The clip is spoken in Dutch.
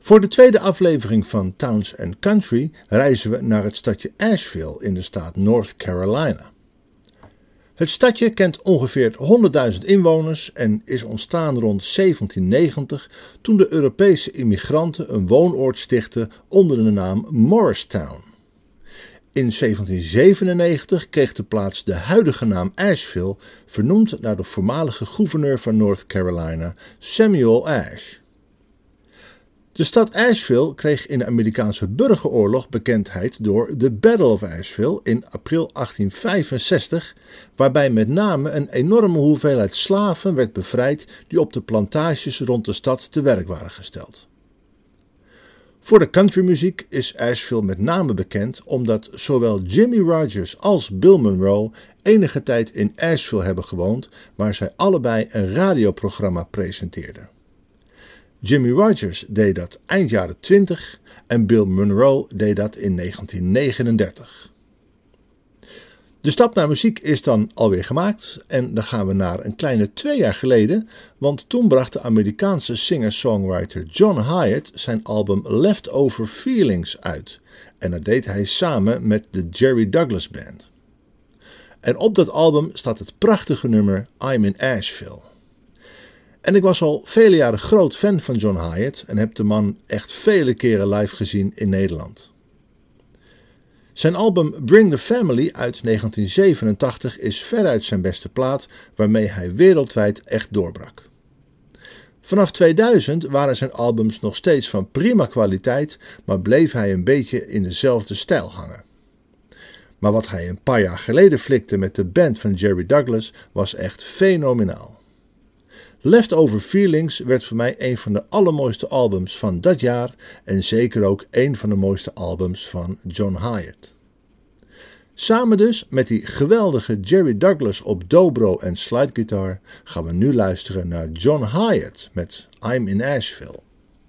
Voor de tweede aflevering van Towns and Country reizen we naar het stadje Asheville in de staat North Carolina. Het stadje kent ongeveer 100.000 inwoners en is ontstaan rond 1790 toen de Europese immigranten een woonoord stichtten onder de naam Morristown. In 1797 kreeg de plaats de huidige naam Asheville, vernoemd naar de voormalige gouverneur van North Carolina, Samuel Ash. De stad Asheville kreeg in de Amerikaanse burgeroorlog bekendheid door de Battle of Asheville in april 1865, waarbij met name een enorme hoeveelheid slaven werd bevrijd die op de plantages rond de stad te werk waren gesteld. Voor de countrymuziek is Asheville met name bekend omdat zowel Jimmie Rodgers als Bill Monroe enige tijd in Asheville hebben gewoond, waar zij allebei een radioprogramma presenteerden. Jimmie Rodgers deed dat eind jaren 20 en Bill Monroe deed dat in 1939. De stap naar muziek is dan alweer gemaakt en dan gaan we naar een kleine 2 jaar geleden, want toen bracht de Amerikaanse singer-songwriter John Hiatt zijn album Leftover Feelings uit en dat deed hij samen met de Jerry Douglas Band. En op dat album staat het prachtige nummer I'm in Asheville. En ik was al vele jaren groot fan van John Hiatt en heb de man echt vele keren live gezien in Nederland. Zijn album Bring the Family uit 1987 is veruit zijn beste plaat waarmee hij wereldwijd echt doorbrak. Vanaf 2000 waren zijn albums nog steeds van prima kwaliteit, maar bleef hij een beetje in dezelfde stijl hangen. Maar wat hij een paar jaar geleden flikte met de band van Jerry Douglas was echt fenomenaal. Leftover Feelings werd voor mij een van de allermooiste albums van dat jaar en zeker ook een van de mooiste albums van John Hiatt. Samen dus met die geweldige Jerry Douglas op dobro en slidegitaar gaan we nu luisteren naar John Hiatt met I'm in Asheville.